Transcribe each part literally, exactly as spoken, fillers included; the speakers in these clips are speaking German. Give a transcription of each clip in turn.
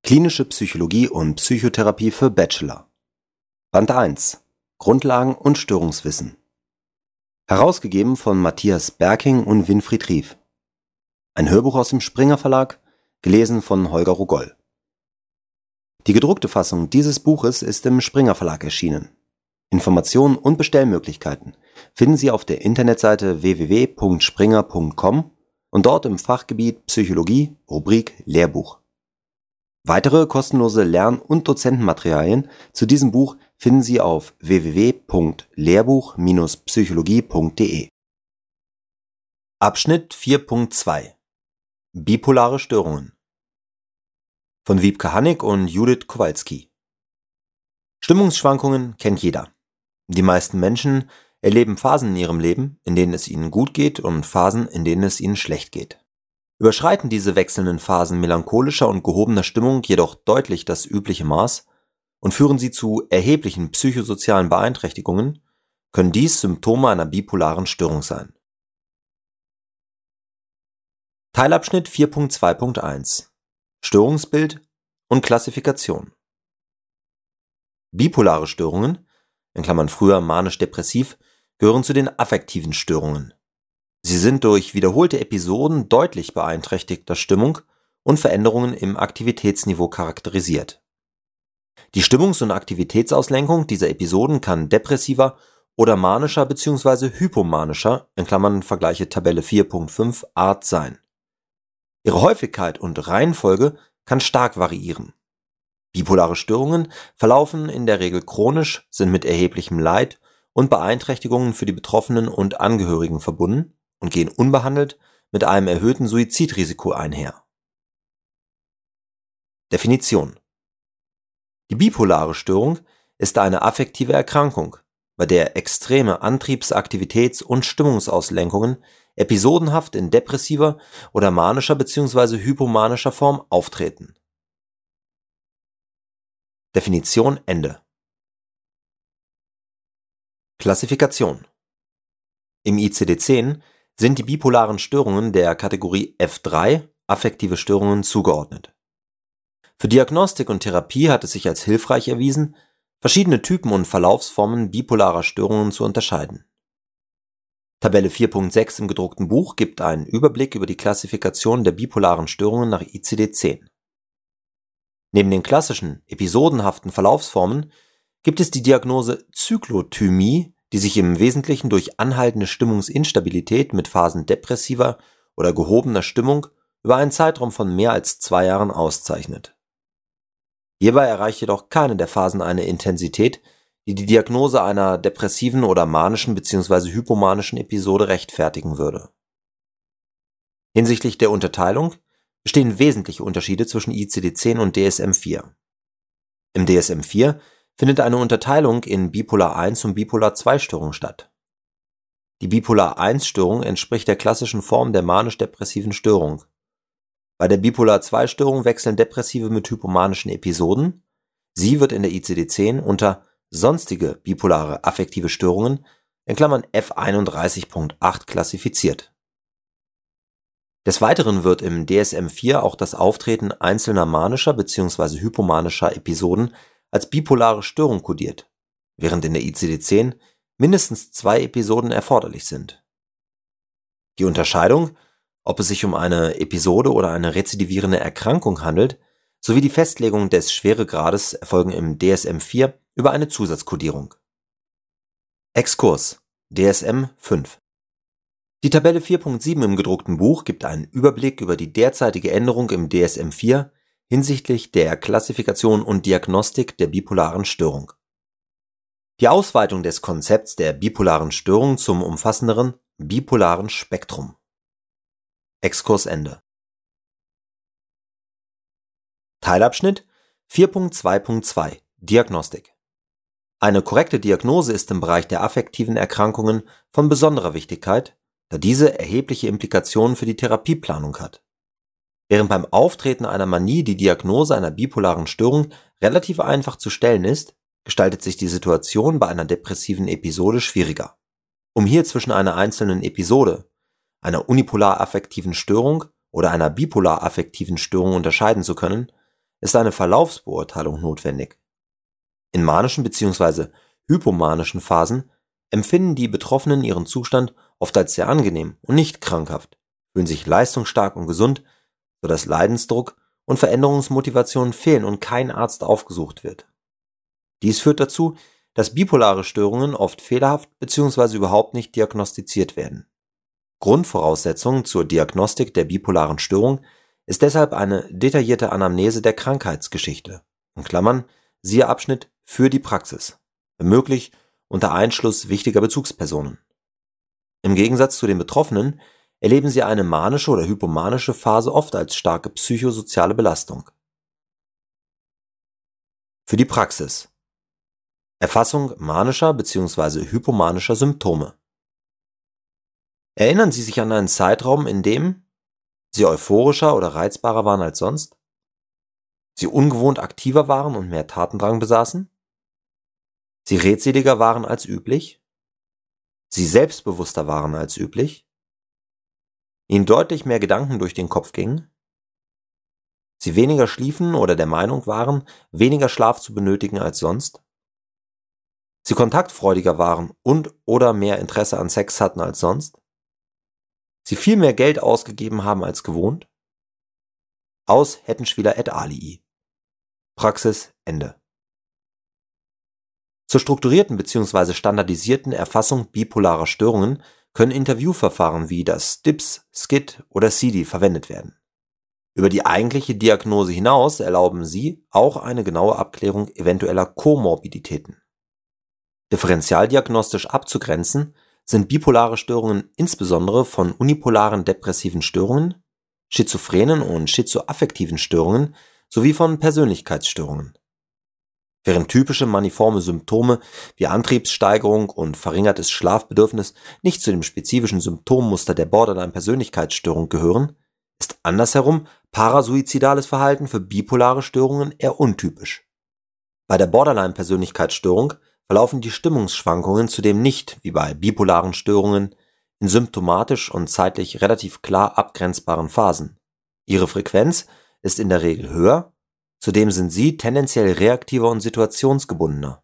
Klinische Psychologie und Psychotherapie für Bachelor. Band eins. Grundlagen und Störungswissen. Herausgegeben von Matthias Berking und Winfried Rief. Ein Hörbuch aus dem Springer Verlag, gelesen von Holger Rogoll. Die gedruckte Fassung dieses Buches ist im Springer Verlag erschienen. Informationen und Bestellmöglichkeiten finden Sie auf der Internetseite w w w punkt springer punkt com und dort im Fachgebiet Psychologie, Rubrik Lehrbuch. Weitere kostenlose Lern- und Dozentenmaterialien zu diesem Buch finden Sie auf w w w punkt lehrbuch Bindestrich psychologie punkt d e. Abschnitt vier Punkt zwei. Bipolare Störungen von Wiebke Hannig und Judith Kowalski. Stimmungsschwankungen kennt jeder. Die meisten Menschen erleben Phasen in ihrem Leben, in denen es ihnen gut geht, und Phasen, in denen es ihnen schlecht geht. Überschreiten diese wechselnden Phasen melancholischer und gehobener Stimmung jedoch deutlich das übliche Maß und führen sie zu erheblichen psychosozialen Beeinträchtigungen, können dies Symptome einer bipolaren Störung sein. Teilabschnitt vier Punkt zwei Punkt eins. Störungsbild und Klassifikation. Bipolare Störungen, in Klammern früher manisch-depressiv, gehören zu den affektiven Störungen. Sie sind durch wiederholte Episoden deutlich beeinträchtigter Stimmung und Veränderungen im Aktivitätsniveau charakterisiert. Die Stimmungs- und Aktivitätsauslenkung dieser Episoden kann depressiver oder manischer bzw. hypomanischer, in Klammern Vergleiche Tabelle vier Punkt fünf, Art sein. Ihre Häufigkeit und Reihenfolge kann stark variieren. Bipolare Störungen verlaufen in der Regel chronisch, sind mit erheblichem Leid und Beeinträchtigungen für die Betroffenen und Angehörigen verbunden und gehen unbehandelt mit einem erhöhten Suizidrisiko einher. Definition: Die bipolare Störung ist eine affektive Erkrankung, bei der extreme Antriebs-, Aktivitäts- und Stimmungsauslenkungen episodenhaft in depressiver oder manischer bzw. hypomanischer Form auftreten. Definition Ende. Klassifikation: Im I C D zehn sind die bipolaren Störungen der Kategorie F drei, affektive Störungen, zugeordnet. Für Diagnostik und Therapie hat es sich als hilfreich erwiesen, verschiedene Typen und Verlaufsformen bipolarer Störungen zu unterscheiden. Tabelle vier Punkt sechs im gedruckten Buch gibt einen Überblick über die Klassifikation der bipolaren Störungen nach I C D zehn. Neben den klassischen, episodenhaften Verlaufsformen gibt es die Diagnose Zyklothymie, die sich im Wesentlichen durch anhaltende Stimmungsinstabilität mit Phasen depressiver oder gehobener Stimmung über einen Zeitraum von mehr als zwei Jahren auszeichnet. Hierbei erreicht jedoch keine der Phasen eine Intensität, die die Diagnose einer depressiven oder manischen bzw. hypomanischen Episode rechtfertigen würde. Hinsichtlich der Unterteilung bestehen wesentliche Unterschiede zwischen I C D zehn und D S M vier. Im D S M vier findet eine Unterteilung in Bipolar eins und Bipolar zwei Störung statt. Die Bipolar eins Störung entspricht der klassischen Form der manisch-depressiven Störung. Bei der Bipolar zwei Störung wechseln Depressive mit hypomanischen Episoden. Sie wird in der I C D zehn unter sonstige bipolare affektive Störungen in Klammern F einunddreißig Punkt acht klassifiziert. Des Weiteren wird im D S M vier auch das Auftreten einzelner manischer bzw. hypomanischer Episoden als bipolare Störung kodiert, während in der I C D zehn mindestens zwei Episoden erforderlich sind. Die Unterscheidung, ob es sich um eine Episode oder eine rezidivierende Erkrankung handelt, sowie die Festlegung des Schweregrades erfolgen im D S M vier über eine Zusatzkodierung. Exkurs D S M fünf. Die Tabelle vier Punkt sieben im gedruckten Buch gibt einen Überblick über die derzeitige Änderung im D S M vier hinsichtlich der Klassifikation und Diagnostik der bipolaren Störung. Die Ausweitung des Konzepts der bipolaren Störung zum umfassenderen bipolaren Spektrum. Exkursende. Teilabschnitt vier Punkt zwei Punkt zwei. Diagnostik. Eine korrekte Diagnose ist im Bereich der affektiven Erkrankungen von besonderer Wichtigkeit, da diese erhebliche Implikationen für die Therapieplanung hat. Während beim Auftreten einer Manie die Diagnose einer bipolaren Störung relativ einfach zu stellen ist, gestaltet sich die Situation bei einer depressiven Episode schwieriger. Um hier zwischen einer einzelnen Episode, einer unipolar affektiven Störung oder einer bipolar affektiven Störung unterscheiden zu können, ist eine Verlaufsbeurteilung notwendig. In manischen bzw. hypomanischen Phasen empfinden die Betroffenen ihren Zustand oft als sehr angenehm und nicht krankhaft, fühlen sich leistungsstark und gesund, sodass Leidensdruck und Veränderungsmotivation fehlen und kein Arzt aufgesucht wird. Dies führt dazu, dass bipolare Störungen oft fehlerhaft bzw. überhaupt nicht diagnostiziert werden. Grundvoraussetzung zur Diagnostik der bipolaren Störung ist deshalb eine detaillierte Anamnese der Krankheitsgeschichte, in Klammern siehe Abschnitt für die Praxis, wenn möglich unter Einschluss wichtiger Bezugspersonen. Im Gegensatz zu den Betroffenen erleben sie eine manische oder hypomanische Phase oft als starke psychosoziale Belastung. Für die Praxis: Erfassung manischer bzw. hypomanischer Symptome. Erinnern Sie sich an einen Zeitraum, in dem Sie euphorischer oder reizbarer waren als sonst? Sie ungewohnt aktiver waren und mehr Tatendrang besaßen? Sie redseliger waren als üblich? Sie selbstbewusster waren als üblich? Ihnen deutlich mehr Gedanken durch den Kopf gingen? Sie weniger schliefen oder der Meinung waren, weniger Schlaf zu benötigen als sonst? Sie kontaktfreudiger waren und oder mehr Interesse an Sex hatten als sonst? Sie viel mehr Geld ausgegeben haben als gewohnt? Aus Hettenschwiler et alii. Praxis Ende. Zur strukturierten bzw. standardisierten Erfassung bipolarer Störungen können Interviewverfahren wie das D I P S, S C I D oder C I D I verwendet werden. Über die eigentliche Diagnose hinaus erlauben sie auch eine genaue Abklärung eventueller Komorbiditäten. Differentialdiagnostisch abzugrenzen sind bipolare Störungen insbesondere von unipolaren depressiven Störungen, schizophrenen und schizoaffektiven Störungen sowie von Persönlichkeitsstörungen. Während typische maniforme Symptome wie Antriebssteigerung und verringertes Schlafbedürfnis nicht zu dem spezifischen Symptommuster der Borderline-Persönlichkeitsstörung gehören, ist andersherum parasuizidales Verhalten für bipolare Störungen eher untypisch. Bei der Borderline-Persönlichkeitsstörung verlaufen die Stimmungsschwankungen zudem nicht, wie bei bipolaren Störungen, in symptomatisch und zeitlich relativ klar abgrenzbaren Phasen. Ihre Frequenz ist in der Regel höher, zudem sind sie tendenziell reaktiver und situationsgebundener.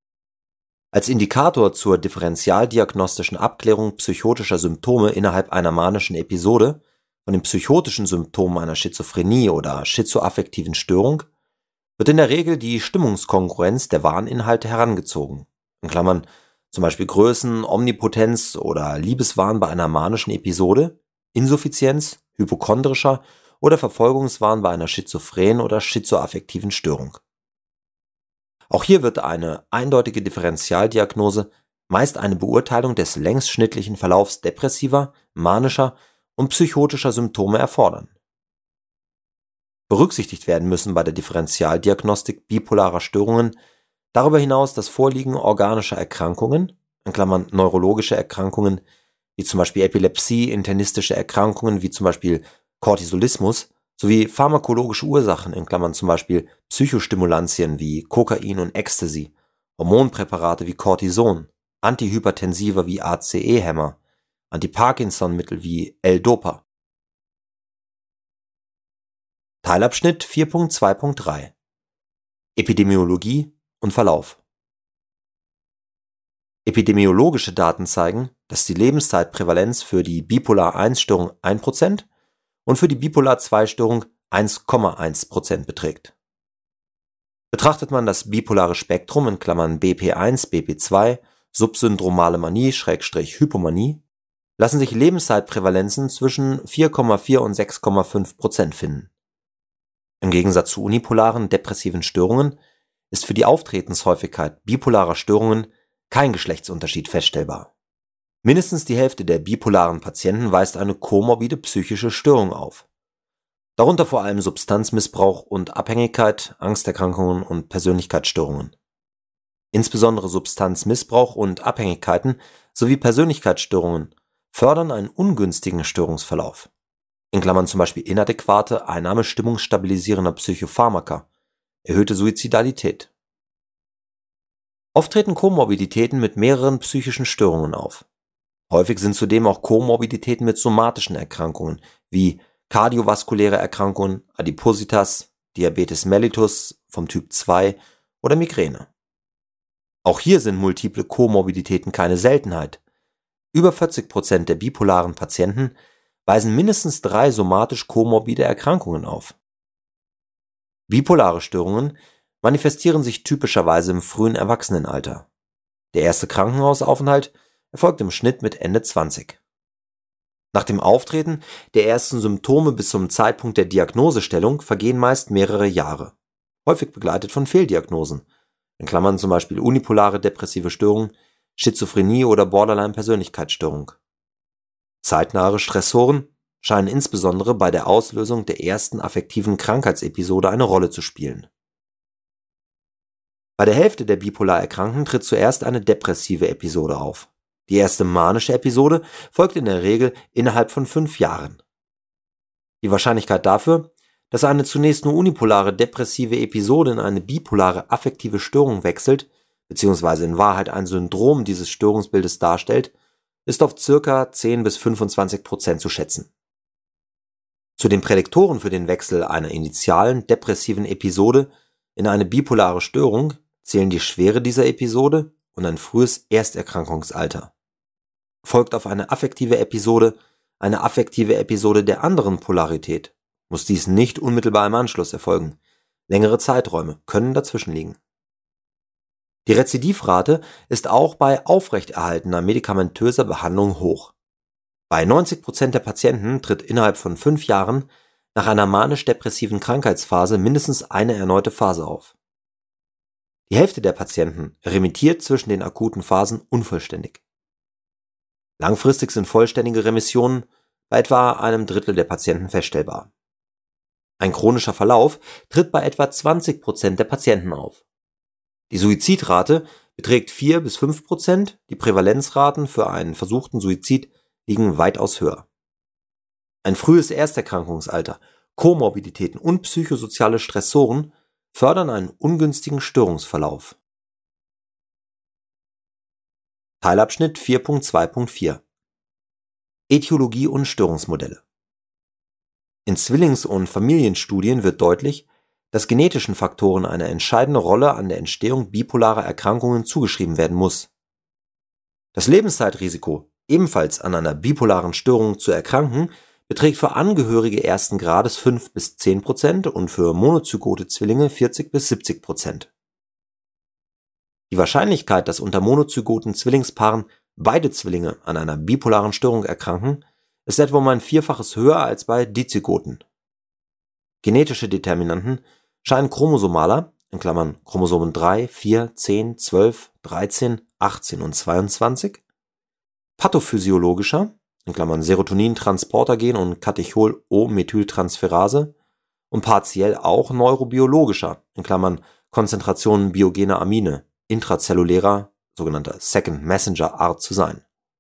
Als Indikator zur differentialdiagnostischen Abklärung psychotischer Symptome innerhalb einer manischen Episode von den psychotischen Symptomen einer Schizophrenie oder schizoaffektiven Störung wird in der Regel die Stimmungskongruenz der Wahninhalte herangezogen, in Klammern zum Beispiel Größen, Omnipotenz oder Liebeswahn bei einer manischen Episode, Insuffizienz, hypochondrischer oder Verfolgungswahn bei einer schizophrenen oder schizoaffektiven Störung. Auch hier wird eine eindeutige Differentialdiagnose, meist eine Beurteilung des längsschnittlichen Verlaufs depressiver, manischer und psychotischer Symptome erfordern. Berücksichtigt werden müssen bei der Differentialdiagnostik bipolarer Störungen darüber hinaus das Vorliegen organischer Erkrankungen, in Klammern neurologische Erkrankungen, wie zum Beispiel Epilepsie, internistische Erkrankungen wie zum Beispiel Cortisolismus, sowie pharmakologische Ursachen, in Klammern zum Beispiel Psychostimulantien wie Kokain und Ecstasy, Hormonpräparate wie Cortison, Antihypertensiva wie A C E-Hämmer, Anti-Parkinson-Mittel wie L-Dopa. Teilabschnitt vier Punkt zwei Punkt drei Epidemiologie und Verlauf. Epidemiologische Daten zeigen, dass die Lebenszeitprävalenz für die Bipolar eins Störung ein Prozent und für die Bipolar zwei Störung eins Komma eins Prozent beträgt. Betrachtet man das bipolare Spektrum in Klammern B P eins, B P zwei, subsyndromale Manie, Schrägstrich Hypomanie, lassen sich Lebenszeitprävalenzen zwischen vier Komma vier und sechs Komma fünf Prozent finden. Im Gegensatz zu unipolaren depressiven Störungen ist für die Auftretenshäufigkeit bipolarer Störungen kein Geschlechtsunterschied feststellbar. Mindestens die Hälfte der bipolaren Patienten weist eine komorbide psychische Störung auf. Darunter vor allem Substanzmissbrauch und Abhängigkeit, Angsterkrankungen und Persönlichkeitsstörungen. Insbesondere Substanzmissbrauch und Abhängigkeiten sowie Persönlichkeitsstörungen fördern einen ungünstigen Störungsverlauf. In Klammern zum Beispiel inadäquate Einnahme stimmungsstabilisierender Psychopharmaka, erhöhte Suizidalität. Oft treten Komorbiditäten mit mehreren psychischen Störungen auf. Häufig sind zudem auch Komorbiditäten mit somatischen Erkrankungen wie kardiovaskuläre Erkrankungen, Adipositas, Diabetes mellitus vom Typ zwei oder Migräne. Auch hier sind multiple Komorbiditäten keine Seltenheit. Über vierzig Prozent der bipolaren Patienten weisen mindestens drei somatisch komorbide Erkrankungen auf. Bipolare Störungen manifestieren sich typischerweise im frühen Erwachsenenalter. Der erste Krankenhausaufenthalt erfolgt im Schnitt mit Ende zwanzig. Nach dem Auftreten der ersten Symptome bis zum Zeitpunkt der Diagnosestellung vergehen meist mehrere Jahre, häufig begleitet von Fehldiagnosen, in Klammern zum Beispiel unipolare depressive Störung, Schizophrenie oder Borderline-Persönlichkeitsstörung. Zeitnahe Stressoren scheinen insbesondere bei der Auslösung der ersten affektiven Krankheitsepisode eine Rolle zu spielen. Bei der Hälfte der bipolar Erkrankten tritt zuerst eine depressive Episode auf. Die erste manische Episode folgt in der Regel innerhalb von fünf Jahren. Die Wahrscheinlichkeit dafür, dass eine zunächst nur unipolare depressive Episode in eine bipolare affektive Störung wechselt, beziehungsweise in Wahrheit ein Syndrom dieses Störungsbildes darstellt, ist auf ca. zehn bis fünfundzwanzig Prozent zu schätzen. Zu den Prädiktoren für den Wechsel einer initialen depressiven Episode in eine bipolare Störung zählen die Schwere dieser Episode und ein frühes Ersterkrankungsalter. Folgt auf eine affektive Episode eine affektive Episode der anderen Polarität, muss dies nicht unmittelbar im Anschluss erfolgen. Längere Zeiträume können dazwischen liegen. Die Rezidivrate ist auch bei aufrechterhaltener medikamentöser Behandlung hoch. Bei neunzig Prozent der Patienten tritt innerhalb von fünf Jahren nach einer manisch-depressiven Krankheitsphase mindestens eine erneute Phase auf. Die Hälfte der Patienten remittiert zwischen den akuten Phasen unvollständig. Langfristig sind vollständige Remissionen bei etwa einem Drittel der Patienten feststellbar. Ein chronischer Verlauf tritt bei etwa zwanzig Prozent der Patienten auf. Die Suizidrate beträgt vier bis fünf Prozent, die Prävalenzraten für einen versuchten Suizid liegen weitaus höher. Ein frühes Ersterkrankungsalter, Komorbiditäten und psychosoziale Stressoren fördern einen ungünstigen Störungsverlauf. Teilabschnitt vier Punkt zwei Punkt vier Ätiologie und Störungsmodelle. In Zwillings- und Familienstudien wird deutlich, dass genetischen Faktoren eine entscheidende Rolle an der Entstehung bipolarer Erkrankungen zugeschrieben werden muss. Das Lebenszeitrisiko, ebenfalls an einer bipolaren Störung zu erkranken, beträgt für Angehörige ersten Grades fünf bis zehn Prozent und für monozygote Zwillinge vierzig bis siebzig Prozent. Die Wahrscheinlichkeit, dass unter monozygoten Zwillingspaaren beide Zwillinge an einer bipolaren Störung erkranken, ist etwa um ein Vierfaches höher als bei Dizygoten. Genetische Determinanten scheinen chromosomaler, in Klammern Chromosomen drei, vier, zehn, zwölf, dreizehn, achtzehn und zweiundzwanzig, pathophysiologischer, in Klammern Serotonin-Transportergen und Catechol-O-Methyltransferase und partiell auch neurobiologischer, in Klammern Konzentrationen biogener Amine, intrazellulärer, sogenannter Second Messenger Art zu sein.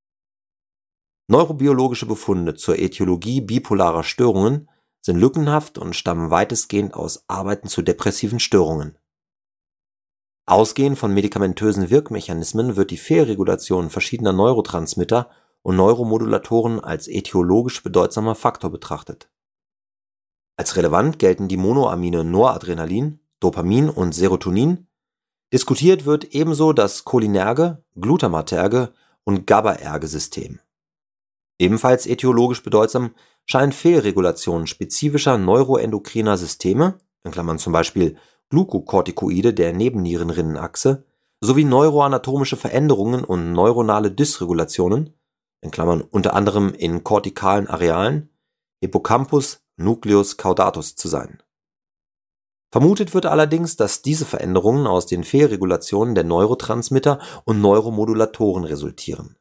Neurobiologische Befunde zur Ätiologie bipolarer Störungen sind lückenhaft und stammen weitestgehend aus Arbeiten zu depressiven Störungen. Ausgehend von medikamentösen Wirkmechanismen wird die Fehlregulation verschiedener Neurotransmitter und Neuromodulatoren als ätiologisch bedeutsamer Faktor betrachtet. Als relevant gelten die Monoamine Noradrenalin, Dopamin und Serotonin. Diskutiert wird ebenso das cholinerge, glutamaterge und GABAerge System. Ebenfalls ätiologisch bedeutsam scheinen Fehlregulationen spezifischer neuroendokriner Systeme, in Klammern zum Beispiel Glukokortikoide der Nebennierenrinnenachse, sowie neuroanatomische Veränderungen und neuronale Dysregulationen, in Klammern unter anderem in kortikalen Arealen, Hippocampus, Nucleus caudatus zu sein. Vermutet wird allerdings, dass diese Veränderungen aus den Fehlregulationen der Neurotransmitter und Neuromodulatoren resultieren.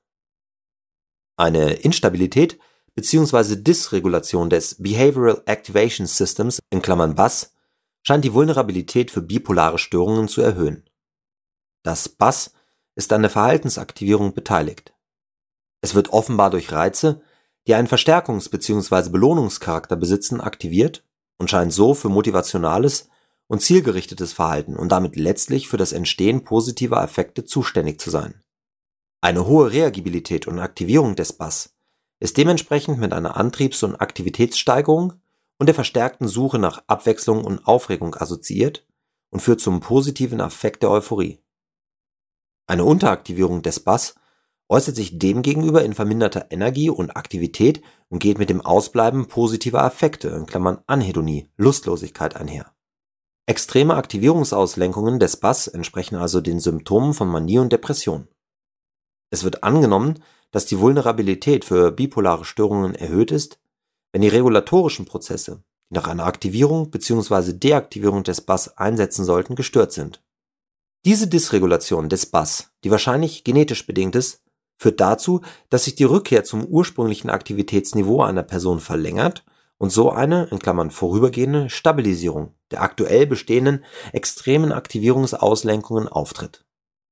Eine Instabilität bzw. Dysregulation des Behavioral Activation Systems in Klammern B A S scheint die Vulnerabilität für bipolare Störungen zu erhöhen. Das B A S ist an der Verhaltensaktivierung beteiligt. Es wird offenbar durch Reize, die einen Verstärkungs- bzw. Belohnungscharakter besitzen, aktiviert und scheint so für motivationales und zielgerichtetes Verhalten und damit letztlich für das Entstehen positiver Effekte zuständig zu sein. Eine hohe Reagibilität und Aktivierung des B A S ist dementsprechend mit einer Antriebs- und Aktivitätssteigerung und der verstärkten Suche nach Abwechslung und Aufregung assoziiert und führt zum positiven Affekt der Euphorie. Eine Unteraktivierung des B A S äußert sich demgegenüber in verminderter Energie und Aktivität und geht mit dem Ausbleiben positiver Affekte in Klammern (Anhedonie, Lustlosigkeit) einher. Extreme Aktivierungsauslenkungen des B A S entsprechen also den Symptomen von Manie und Depression. Es wird angenommen, dass die Vulnerabilität für bipolare Störungen erhöht ist, wenn die regulatorischen Prozesse, die nach einer Aktivierung bzw. Deaktivierung des B A S einsetzen sollten, gestört sind. Diese Dysregulation des B A S, die wahrscheinlich genetisch bedingt ist, führt dazu, dass sich die Rückkehr zum ursprünglichen Aktivitätsniveau einer Person verlängert und so eine in Klammern vorübergehende Stabilisierung der aktuell bestehenden extremen Aktivierungsauslenkungen auftritt.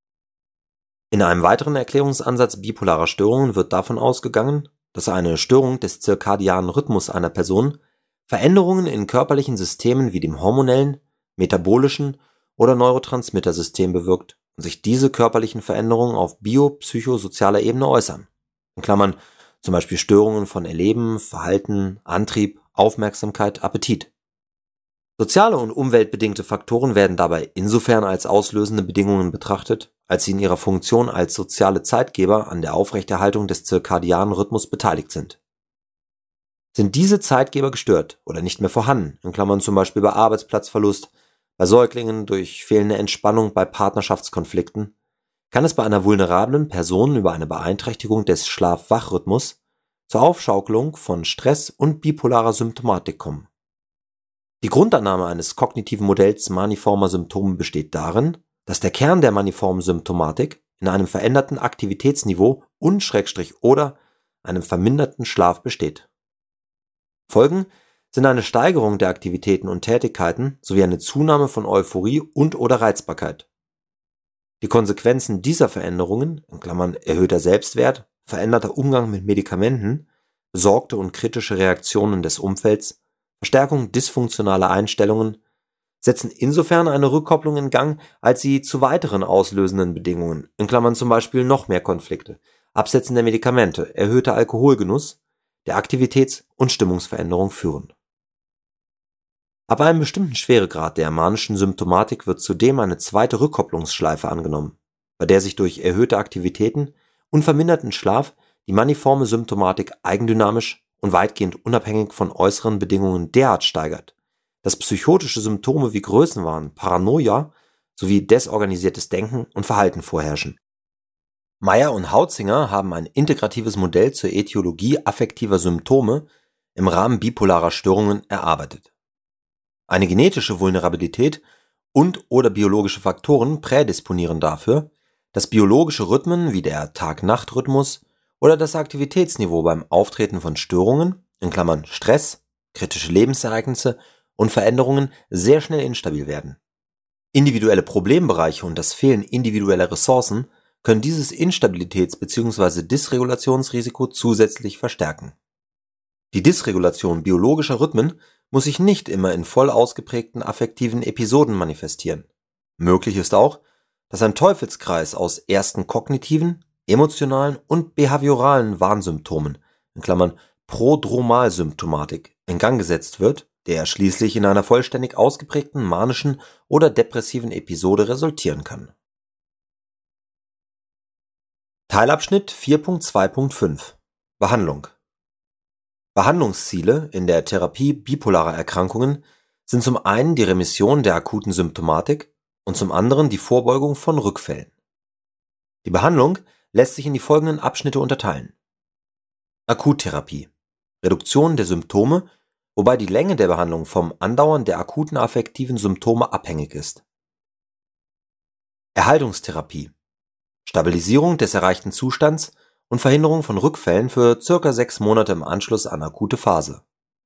In einem weiteren Erklärungsansatz bipolarer Störungen wird davon ausgegangen, dass eine Störung des zirkadianen Rhythmus einer Person Veränderungen in körperlichen Systemen wie dem hormonellen, metabolischen oder Neurotransmittersystem bewirkt und sich diese körperlichen Veränderungen auf biopsychosozialer Ebene äußern, in Klammern zum Beispiel Störungen von Erleben, Verhalten, Antrieb, Aufmerksamkeit, Appetit. Soziale und umweltbedingte Faktoren werden dabei insofern als auslösende Bedingungen betrachtet, als sie in ihrer Funktion als soziale Zeitgeber an der Aufrechterhaltung des zirkadianen Rhythmus beteiligt sind. Sind diese Zeitgeber gestört oder nicht mehr vorhanden, in Klammern zum Beispiel bei Arbeitsplatzverlust, bei Säuglingen durch fehlende Entspannung bei Partnerschaftskonflikten, kann es bei einer vulnerablen Person über eine Beeinträchtigung des Schlaf-Wach-Rhythmus zur Aufschaukelung von Stress und bipolarer Symptomatik kommen. Die Grundannahme eines kognitiven Modells maniformer Symptome besteht darin, dass der Kern der maniformen Symptomatik in einem veränderten Aktivitätsniveau und Schrägstrich oder einem verminderten Schlaf besteht. Folgen sind eine Steigerung der Aktivitäten und Tätigkeiten sowie eine Zunahme von Euphorie und oder Reizbarkeit. Die Konsequenzen dieser Veränderungen, in Klammern erhöhter Selbstwert, veränderter Umgang mit Medikamenten, besorgte und kritische Reaktionen des Umfelds, Verstärkung dysfunktionaler Einstellungen, setzen insofern eine Rückkopplung in Gang, als sie zu weiteren auslösenden Bedingungen, in Klammern zum Beispiel noch mehr Konflikte, Absetzen der Medikamente, erhöhter Alkoholgenuss, der Aktivitäts- und Stimmungsveränderung führen. Ab einem bestimmten Schweregrad der manischen Symptomatik wird zudem eine zweite Rückkopplungsschleife angenommen, bei der sich durch erhöhte Aktivitäten und verminderten Schlaf die maniforme Symptomatik eigendynamisch und weitgehend unabhängig von äußeren Bedingungen derart steigert, dass psychotische Symptome wie Größenwahn, Paranoia sowie desorganisiertes Denken und Verhalten vorherrschen. Meyer und Hautzinger haben ein integratives Modell zur Ätiologie affektiver Symptome im Rahmen bipolarer Störungen erarbeitet. Eine genetische Vulnerabilität und oder biologische Faktoren prädisponieren dafür, dass biologische Rhythmen wie der Tag-Nacht-Rhythmus oder das Aktivitätsniveau beim Auftreten von Störungen, in Klammern Stress, kritische Lebensereignisse und Veränderungen sehr schnell instabil werden. Individuelle Problembereiche und das Fehlen individueller Ressourcen können dieses Instabilitäts- bzw. Dysregulationsrisiko zusätzlich verstärken. Die Dysregulation biologischer Rhythmen muss sich nicht immer in voll ausgeprägten affektiven Episoden manifestieren. Möglich ist auch, dass ein Teufelskreis aus ersten kognitiven, emotionalen und behavioralen Warnsymptomen, in Klammern Prodromalsymptomatik, in Gang gesetzt wird, der schließlich in einer vollständig ausgeprägten manischen oder depressiven Episode resultieren kann. Teilabschnitt vier Punkt zwei Punkt fünf Behandlung. Behandlungsziele in der Therapie bipolarer Erkrankungen sind zum einen die Remission der akuten Symptomatik und zum anderen die Vorbeugung von Rückfällen. Die Behandlung lässt sich in die folgenden Abschnitte unterteilen. Akuttherapie. Reduktion der Symptome, wobei die Länge der Behandlung vom Andauern der akuten affektiven Symptome abhängig ist. Erhaltungstherapie. Stabilisierung des erreichten Zustands und Verhinderung von Rückfällen für ca. sechs Monate im Anschluss an akute Phase.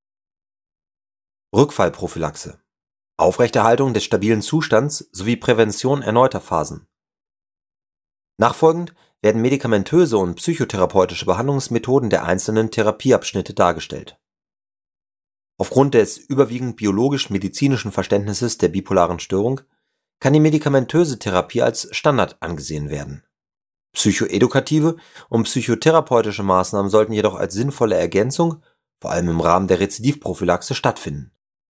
Rückfallprophylaxe. Aufrechterhaltung des stabilen Zustands sowie Prävention erneuter Phasen. Nachfolgend werden medikamentöse und psychotherapeutische Behandlungsmethoden der einzelnen Therapieabschnitte dargestellt. Aufgrund des überwiegend biologisch-medizinischen Verständnisses der bipolaren Störung kann die medikamentöse Therapie als Standard angesehen werden. Psychoedukative und psychotherapeutische Maßnahmen sollten jedoch als sinnvolle Ergänzung vor allem im Rahmen der Rezidivprophylaxe, stattfinden.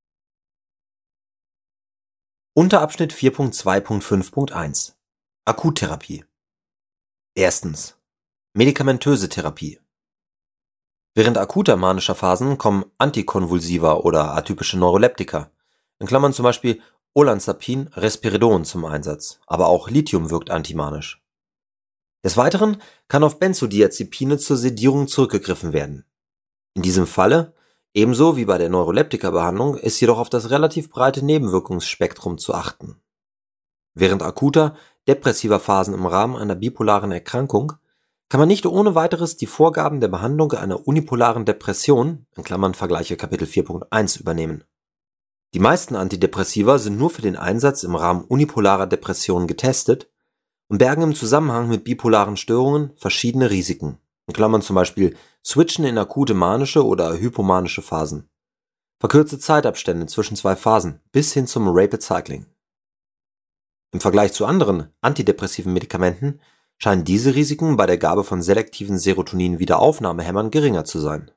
Unterabschnitt vier Punkt zwei Punkt fünf Punkt eins Akuttherapie. Erstens. Medikamentöse Therapie. Während akuter manischer Phasen kommen Antikonvulsiva oder atypische Neuroleptika, in Klammern zum Beispiel Olanzapin, Risperidon zum Einsatz, aber auch Lithium wirkt antimanisch. Des Weiteren kann auf Benzodiazepine zur Sedierung zurückgegriffen werden. In diesem Falle, ebenso wie bei der Neuroleptika-Behandlung, ist jedoch auf das relativ breite Nebenwirkungsspektrum zu achten. Während akuter, depressiver Phasen im Rahmen einer bipolaren Erkrankung kann man nicht ohne weiteres die Vorgaben der Behandlung einer unipolaren Depression, in Klammern Vergleiche Kapitel vier Punkt eins, übernehmen. Die meisten Antidepressiva sind nur für den Einsatz im Rahmen unipolarer Depressionen getestet und bergen im Zusammenhang mit bipolaren Störungen verschiedene Risiken, in Klammern zum Beispiel Switchen in akute manische oder hypomanische Phasen, verkürzte Zeitabstände zwischen zwei Phasen bis hin zum Rapid Cycling. Im Vergleich zu anderen antidepressiven Medikamenten scheinen diese Risiken bei der Gabe von selektiven Serotonin-Wiederaufnahmehämmern geringer zu sein.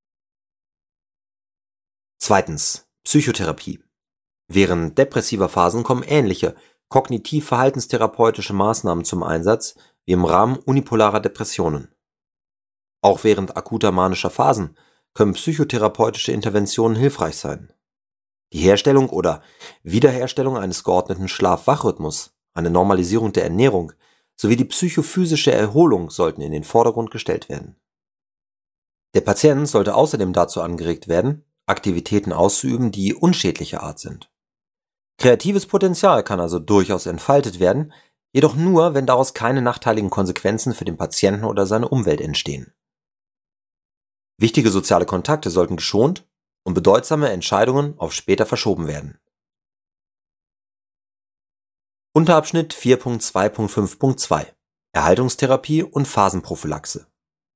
Zweitens. Psychotherapie. Während depressiver Phasen kommen ähnliche kognitiv-verhaltenstherapeutische Maßnahmen zum Einsatz wie im Rahmen unipolarer Depressionen. Auch während akuter manischer Phasen können psychotherapeutische Interventionen hilfreich sein. Die Herstellung oder Wiederherstellung eines geordneten Schlaf-Wach-Rhythmus, eine Normalisierung der Ernährung sowie die psychophysische Erholung sollten in den Vordergrund gestellt werden. Der Patient sollte außerdem dazu angeregt werden, Aktivitäten auszuüben, die unschädlicher Art sind. Kreatives Potenzial kann also durchaus entfaltet werden, jedoch nur, wenn daraus keine nachteiligen Konsequenzen für den Patienten oder seine Umwelt entstehen. Wichtige soziale Kontakte sollten geschont und bedeutsame Entscheidungen auf später verschoben werden. Unterabschnitt vier Punkt zwei Punkt fünf Punkt zwei Erhaltungstherapie und Phasenprophylaxe.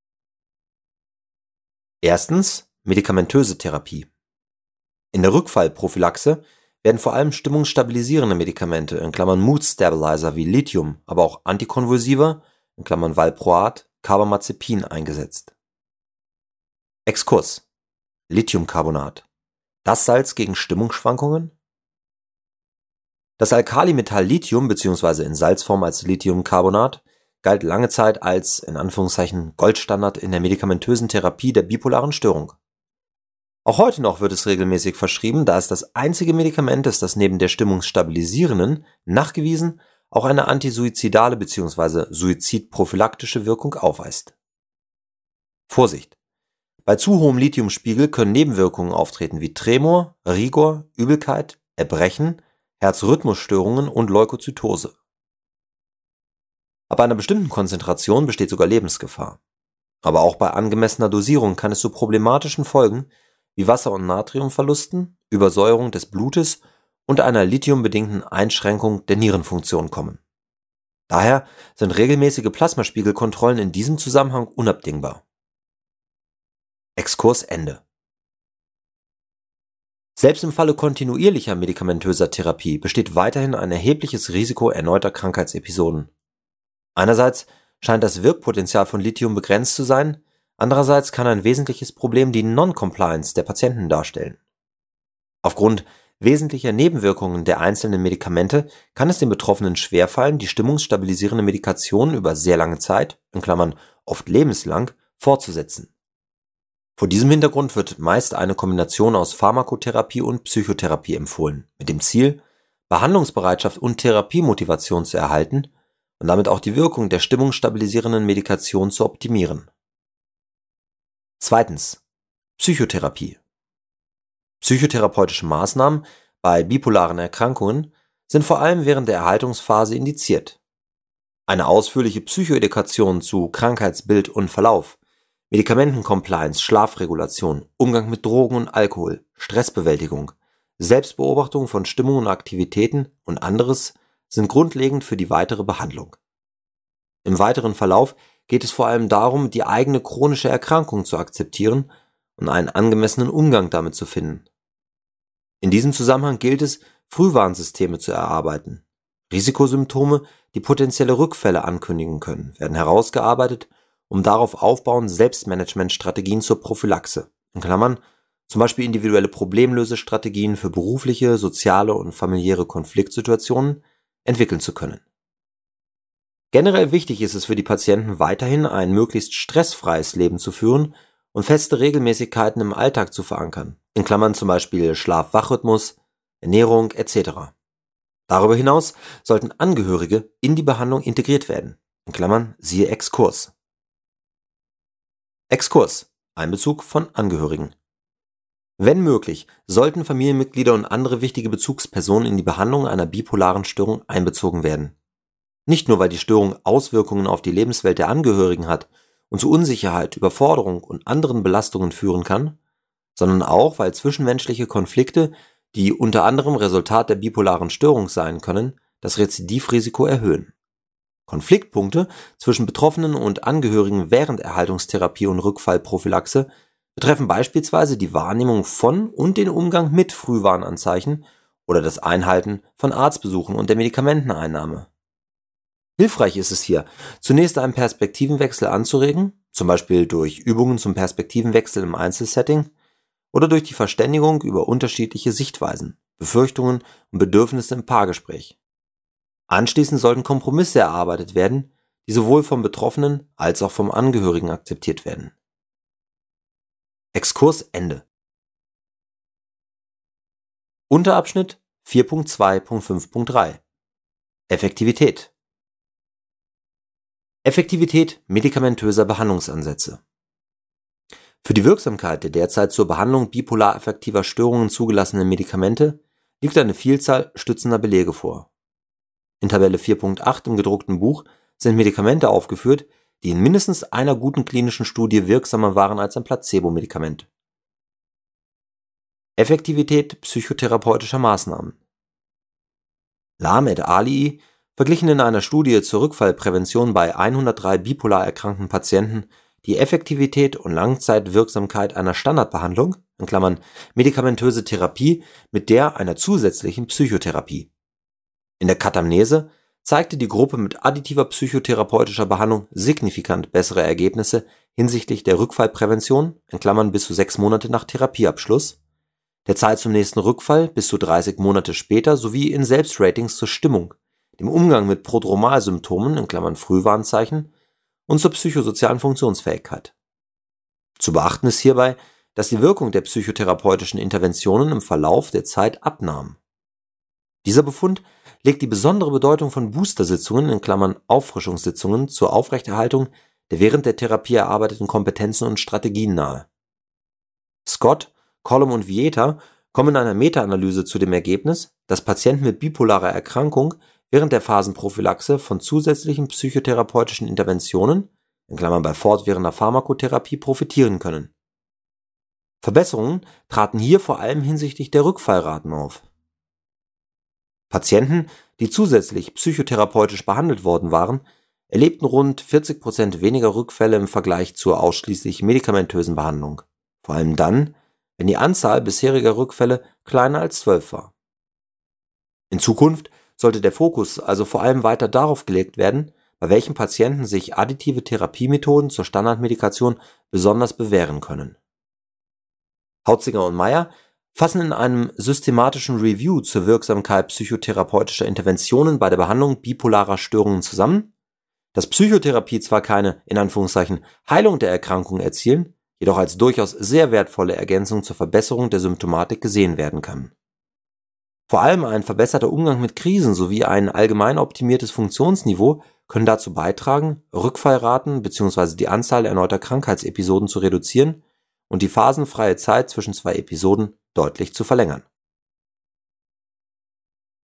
Erstens. Medikamentöse Therapie. In der Rückfallprophylaxe werden vor allem stimmungsstabilisierende Medikamente, in Klammern Mood Stabilizer wie Lithium, aber auch Antikonvulsiva, in Klammern Valproat, Carbamazepin eingesetzt. Exkurs. Lithiumcarbonat. Das Salz gegen Stimmungsschwankungen? Das Alkalimetall Lithium bzw. in Salzform als Lithiumcarbonat galt lange Zeit als, in Anführungszeichen, Goldstandard in der medikamentösen Therapie der bipolaren Störung. Auch heute noch wird es regelmäßig verschrieben, da es das einzige Medikament ist, das neben der stimmungsstabilisierenden nachgewiesen auch eine antisuizidale bzw. suizidprophylaktische Wirkung aufweist. Vorsicht! Bei zu hohem Lithiumspiegel können Nebenwirkungen auftreten wie Tremor, Rigor, Übelkeit, Erbrechen, Herzrhythmusstörungen und Leukozytose. Ab einer bestimmten Konzentration besteht sogar Lebensgefahr. Aber auch bei angemessener Dosierung kann es zu problematischen Folgen wie Wasser- und Natriumverlusten, Übersäuerung des Blutes und einer lithiumbedingten Einschränkung der Nierenfunktion kommen. Daher sind regelmäßige Plasmaspiegelkontrollen in diesem Zusammenhang unabdingbar. Exkurs Ende. Selbst im Falle kontinuierlicher medikamentöser Therapie besteht weiterhin ein erhebliches Risiko erneuter Krankheitsepisoden. Einerseits scheint das Wirkpotenzial von Lithium begrenzt zu sein, andererseits kann ein wesentliches Problem die Non-Compliance der Patienten darstellen. Aufgrund wesentlicher Nebenwirkungen der einzelnen Medikamente kann es den Betroffenen schwerfallen, die stimmungsstabilisierende Medikation über sehr lange Zeit, in Klammern oft lebenslang, fortzusetzen. Vor diesem Hintergrund wird meist eine Kombination aus Pharmakotherapie und Psychotherapie empfohlen, mit dem Ziel, Behandlungsbereitschaft und Therapiemotivation zu erhalten und damit auch die Wirkung der stimmungsstabilisierenden Medikation zu optimieren. Zweitens. Psychotherapie. Psychotherapeutische Maßnahmen bei bipolaren Erkrankungen sind vor allem während der Erhaltungsphase indiziert. Eine ausführliche Psychoedukation zu Krankheitsbild und Verlauf, Medikamentencompliance, Schlafregulation, Umgang mit Drogen und Alkohol, Stressbewältigung, Selbstbeobachtung von Stimmung und Aktivitäten und anderes sind grundlegend für die weitere Behandlung. Im weiteren Verlauf geht es vor allem darum, die eigene chronische Erkrankung zu akzeptieren und einen angemessenen Umgang damit zu finden. In diesem Zusammenhang gilt es, Frühwarnsysteme zu erarbeiten. Risikosymptome, die potenzielle Rückfälle ankündigen können, werden herausgearbeitet, um darauf aufbauend Selbstmanagementstrategien zur Prophylaxe, in Klammern zum Beispiel individuelle Problemlösestrategien für berufliche, soziale und familiäre Konfliktsituationen, entwickeln zu können. Generell wichtig ist es für die Patienten weiterhin, ein möglichst stressfreies Leben zu führen und feste Regelmäßigkeiten im Alltag zu verankern, in Klammern zum Beispiel Schlaf-Wach-Rhythmus, Ernährung et cetera. Darüber hinaus sollten Angehörige in die Behandlung integriert werden, in Klammern siehe Exkurs. Exkurs, Einbezug von Angehörigen. Wenn möglich, sollten Familienmitglieder und andere wichtige Bezugspersonen in die Behandlung einer bipolaren Störung einbezogen werden. Nicht nur, weil die Störung Auswirkungen auf die Lebenswelt der Angehörigen hat und zu Unsicherheit, Überforderung und anderen Belastungen führen kann, sondern auch, weil zwischenmenschliche Konflikte, die unter anderem Resultat der bipolaren Störung sein können, das Rezidivrisiko erhöhen. Konfliktpunkte zwischen Betroffenen und Angehörigen während Erhaltungstherapie und Rückfallprophylaxe betreffen beispielsweise die Wahrnehmung von und den Umgang mit Frühwarnanzeichen oder das Einhalten von Arztbesuchen und der Medikamenteneinnahme. Hilfreich ist es hier, zunächst einen Perspektivenwechsel anzuregen, zum Beispiel durch Übungen zum Perspektivenwechsel im Einzelsetting oder durch die Verständigung über unterschiedliche Sichtweisen, Befürchtungen und Bedürfnisse im Paargespräch. Anschließend sollten Kompromisse erarbeitet werden, die sowohl vom Betroffenen als auch vom Angehörigen akzeptiert werden. Exkurs Ende. Unterabschnitt vier Punkt zwei Punkt fünf Punkt drei Effektivität. Effektivität medikamentöser Behandlungsansätze. Für die Wirksamkeit der derzeit zur Behandlung bipolar affektiver Störungen zugelassenen Medikamente liegt eine Vielzahl stützender Belege vor. In Tabelle vier Punkt acht im gedruckten Buch sind Medikamente aufgeführt, die in mindestens einer guten klinischen Studie wirksamer waren als ein Placebo-Medikament. Effektivität psychotherapeutischer Maßnahmen. Lahm et al. Verglichen in einer Studie zur Rückfallprävention bei hundertdrei bipolar erkrankten Patienten die Effektivität und Langzeitwirksamkeit einer Standardbehandlung, in Klammern medikamentöse Therapie, mit der einer zusätzlichen Psychotherapie. In der Katamnese zeigte die Gruppe mit additiver psychotherapeutischer Behandlung signifikant bessere Ergebnisse hinsichtlich der Rückfallprävention, in Klammern bis zu sechs Monate nach Therapieabschluss, der Zeit zum nächsten Rückfall bis zu dreißig Monate später sowie in Selbstratings zur Stimmung, dem Umgang mit Prodromalsymptomen, in Klammern Frühwarnzeichen, und zur psychosozialen Funktionsfähigkeit. Zu beachten ist hierbei, dass die Wirkung der psychotherapeutischen Interventionen im Verlauf der Zeit abnahm. Dieser Befund legt die besondere Bedeutung von Boostersitzungen, in Klammern Auffrischungssitzungen, zur Aufrechterhaltung der während der Therapie erarbeiteten Kompetenzen und Strategien nahe. Scott, Collum und Vieta kommen in einer Meta-Analyse zu dem Ergebnis, dass Patienten mit bipolarer Erkrankung während der Phasenprophylaxe von zusätzlichen psychotherapeutischen Interventionen, in Klammern bei fortwährender Pharmakotherapie, profitieren können. Verbesserungen traten hier vor allem hinsichtlich der Rückfallraten auf. Patienten, die zusätzlich psychotherapeutisch behandelt worden waren, erlebten rund vierzig Prozent weniger Rückfälle im Vergleich zur ausschließlich medikamentösen Behandlung, vor allem dann, wenn die Anzahl bisheriger Rückfälle kleiner als zwölf war. In Zukunft sollte der Fokus also vor allem weiter darauf gelegt werden, bei welchen Patienten sich additive Therapiemethoden zur Standardmedikation besonders bewähren können. Hautzinger und Meyer fassen in einem systematischen Review zur Wirksamkeit psychotherapeutischer Interventionen bei der Behandlung bipolarer Störungen zusammen, dass Psychotherapie zwar keine, in Anführungszeichen, Heilung der Erkrankung erzielen, jedoch als durchaus sehr wertvolle Ergänzung zur Verbesserung der Symptomatik gesehen werden kann. Vor allem ein verbesserter Umgang mit Krisen sowie ein allgemein optimiertes Funktionsniveau können dazu beitragen, Rückfallraten bzw. die Anzahl erneuter Krankheitsepisoden zu reduzieren und die phasenfreie Zeit zwischen zwei Episoden deutlich zu verlängern.